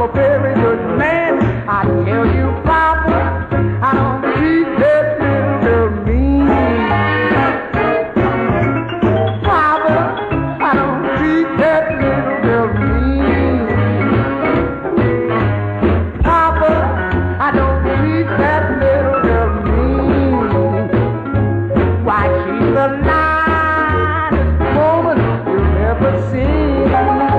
a very good man. I tell you, Papa, I don't treat that little girl mean. Papa, I don't treat that little girl mean. Papa, I don't treat that little girl mean. Why, she's the nicest woman you've ever seen.